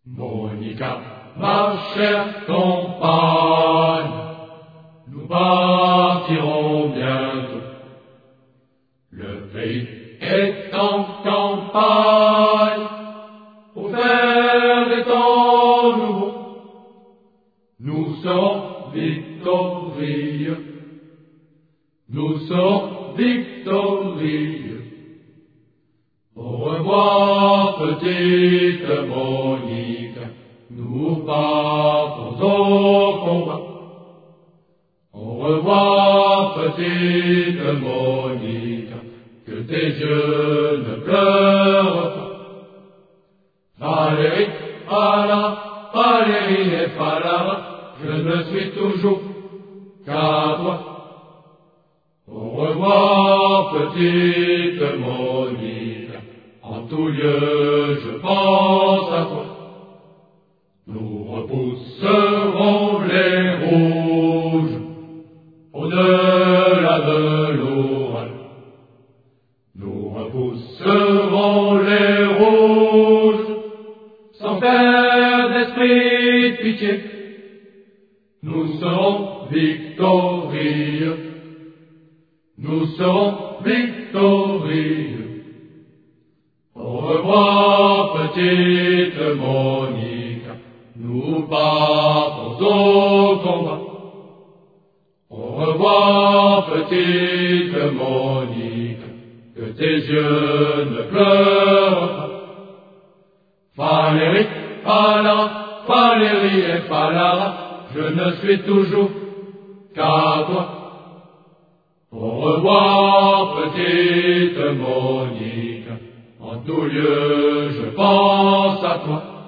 Monica, ma chère compagne, nous partirons bientôt. Le pays est en campagne pour faire des temps nouveaux. Nous serons victorieux, nous serons victorieux. Au revoir, petite Monique, nous partons au combat. Au revoir, petite Monique, que tes yeux ne pleurent pas. Valérie, Valérie et Valara, je ne suis toujours qu'à toi. Au revoir, petite Monique, en tout lieu je pense à toi. Nous repousserons les rouges au-delà de l'orage. Nous repousserons les rouges sans faire d'esprit de pitié. Nous serons victorieux, nous serons victorieux. Au revoir, petite Monique, nous partons au combat. Au revoir, petite Monique, que tes yeux ne pleurent pas. Valérie, Valérie et Valara, je ne suis toujours qu'à toi. Au revoir, petite Monique, en tout lieu je pense à toi.